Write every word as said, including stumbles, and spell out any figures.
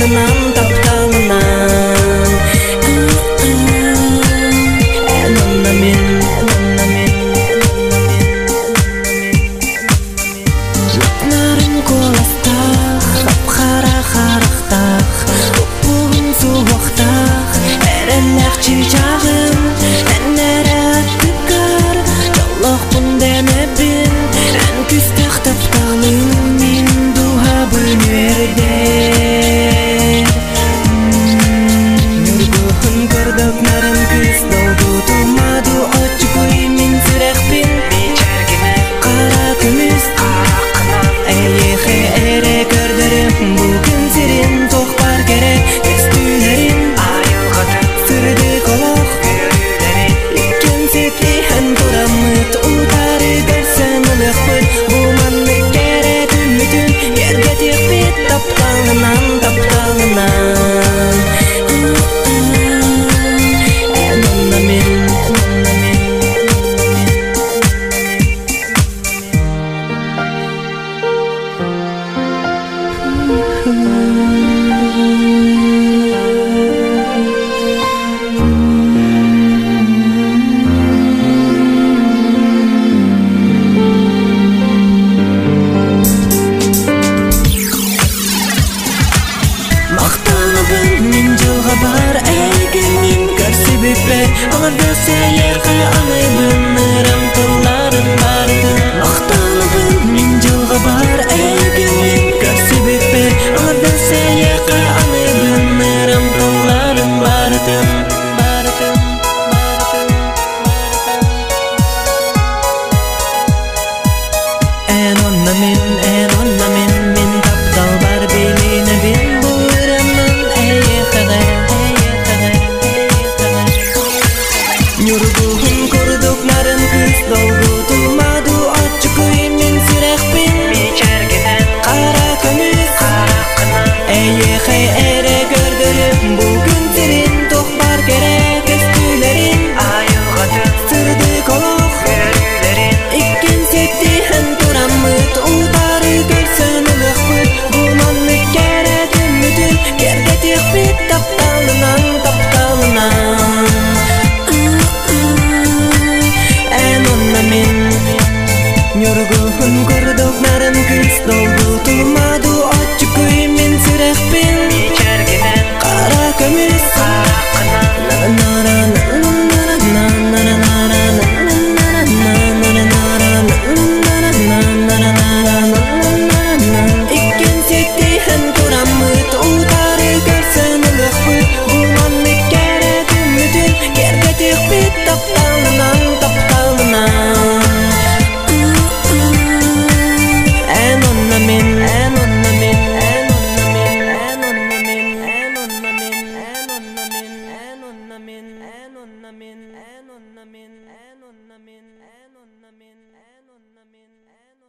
тапталынан тапталынан Эн онна мен онна мен Жотнарын коластах Хапхара харахтах Опуғын суғақтах Әрәлләқ чичағын Әнәрі аттықар Жаллақ бұндәмі бін Ән күстақ тапталын Мен дуға бүнерде Нүргіхін көрдік нәрін күз Долду тумаду очы көй Мен сүрәқпен Қара күміс Әйеқі әрі көрдірім Бүгін сирен тоқпар керек Көстілерін Сүрді қолақ Иккен сетлихан тұрамыт Утары көрсін ұлықпын Бұманны кәрет үмітін Ерге текпет тапталынан тапталынан Эн онна мен онна мен Мақтаныбын мен жылға бар әйгіңнен көрсе бөкпер Аңырда сәйерға алайбын ырым тұлларын барды Мақтаныбын мен жылға бар әйгіңнен көрсе бөкпер Аңырда сәйерға алайбын ырым тұлларын бардым Бардым, бардым, бардым Эн онна мен, эн онна мен Мен таптал бар белені бен Нүргіхін көрдік нарын күз Долғы тумаду очы көй Мен сүрәқпен Қара күміс Әйеқі әрі көрдірім Бүгін сирен тоқпар керек Көстілерін Сүрді қолақ Иккен сеттіхін тұрамыт Утары көрсін ұлықпын Бұманны кәрет үмітін Керге текпет тапталынан тапталынан Нүргіхін көрдік нарын күз Долғы тумаду очы көй Мен сүрәқпен Қара күміс Иккен сеттіхін тұрамыт Утары көрсін ұлықпын Бұманны кәрет үмітін Керге текпет тапталынан тапталынан Эн онна мен, эн онна мен, эн онна мен, эн онна мен, эн онна мен, эн онна мен, эн онна мен, эн онна мен, эн онна мен, эн онна мен, эн онна мен, эн онна мен, эн